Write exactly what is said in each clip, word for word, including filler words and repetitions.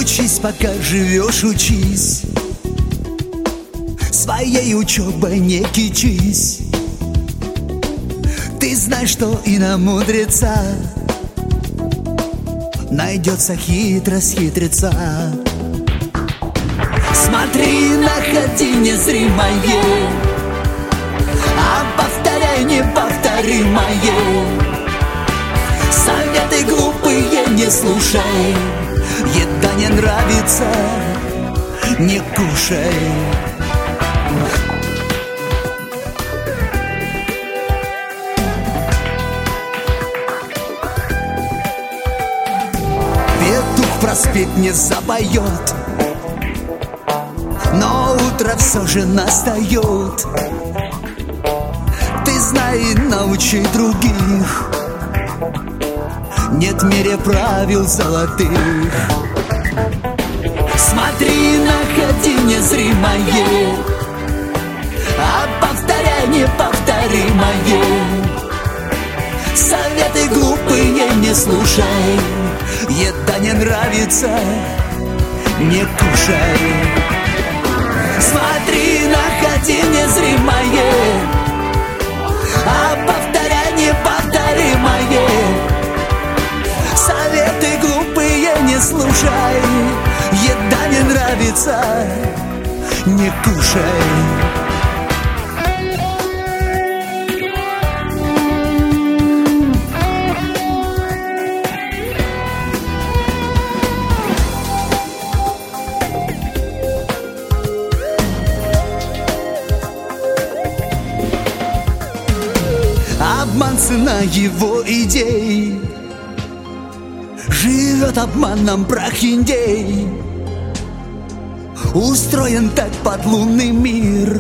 Учись, пока живешь, учись, своей учебой не кичись. Ты знаешь, что и на мудреца найдется хитрость хитреца. Смотри, находи незримое, а повторяй неповторимое. Советы глупые не слушай, еда не нравится, не кушай. Петух проспеть не запоет, но утро все же настает. Ты знай и научи других, нет в мире правил золотых. Смотри, находи незримое, а повторяй неповторимое. Советы глупые не слушай, еда не нравится, не кушай. Смотри, находи незримое, а повторяй неповторимое. Советы глупые не слушай, еда не нравится, не кушай. Обман цена его идей, живет обманом прохиндей. Устроен так подлунный мир,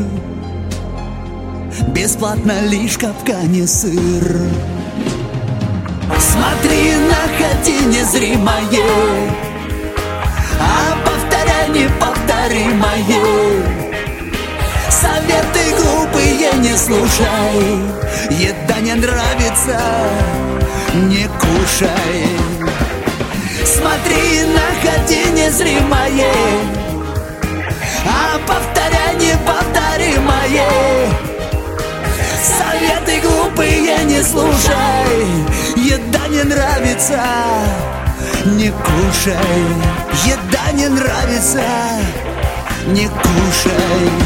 бесплатно лишь капкане сыр. Смотри, находи незримое, а повторяй неповторимое. Советы глупые не слушай, еда не нравится, не кушай. Смотри, находи незримое, а повторяй неповторимое. Советы глупые не слушай, еда не нравится, не кушай. Еда не нравится, не кушай.